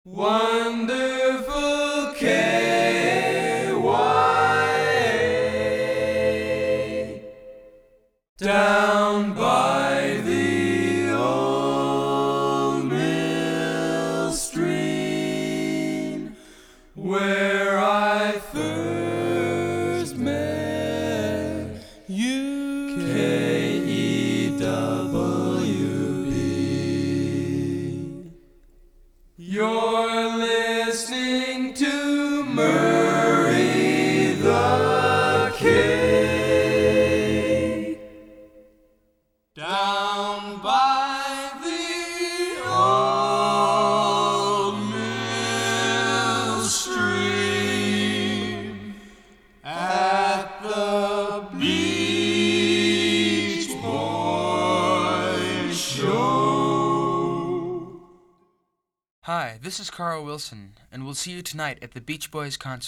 Wonderful KYA, down by the old mill stream, where I first met you, KEWB. You're listening to Murray the K, down by the old mill stream, at the Beach Boys Show. Hi, this is Carl Wilson, and we'll see you tonight at the Beach Boys concert.